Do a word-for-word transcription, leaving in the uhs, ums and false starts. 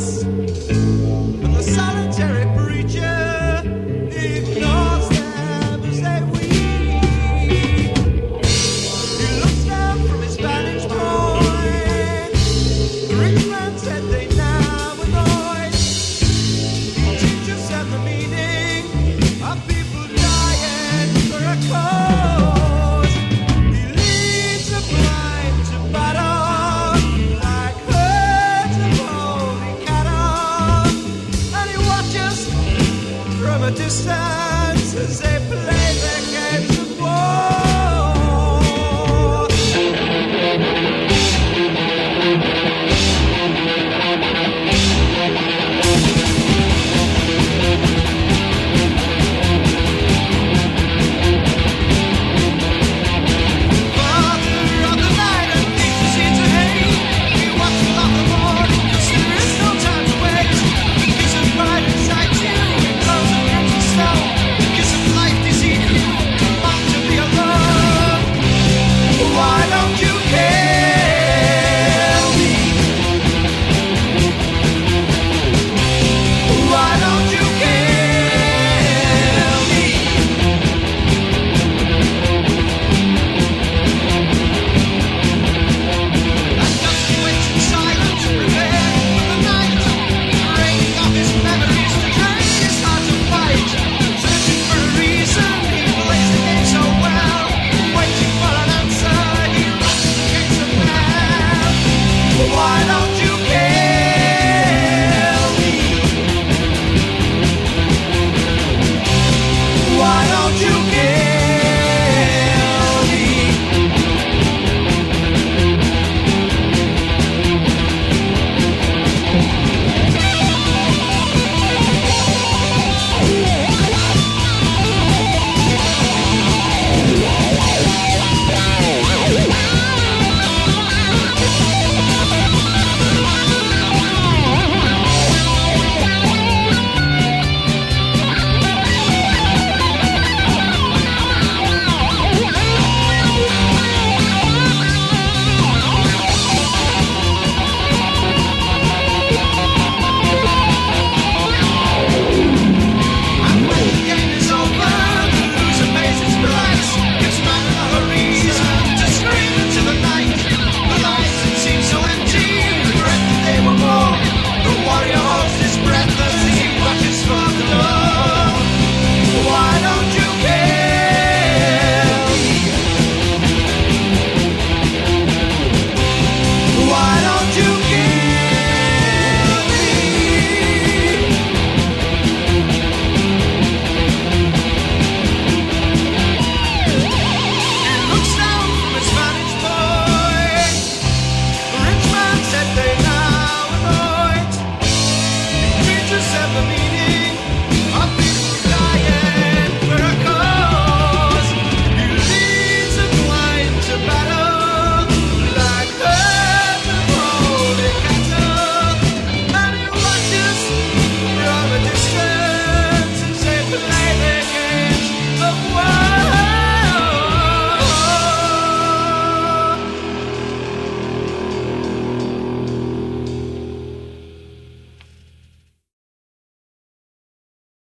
And the solitary preacher ignores them as they weep. He looks down from his vantage point. The rich man said they now annoyed. He teaches them the meaning of people dying for a cause. He leads the blind to battle like herds of holy cattle. And he watches from a distance as they play their games of war. Father of the night and teaches you to hate. He watches on the morning 'cause there is no time to wait. The kiss of pride inside you, it grows and turns to stone. The kiss of life deceive you, long to be alone. Why don't you kill me? Why don't you kill me? That dusty waits in silence, prepared for the night, breaking off his memories to train his heart to fight. Searching for a reason, he plays the game so well. Waiting for an answer, he rushes against the bell. Why don't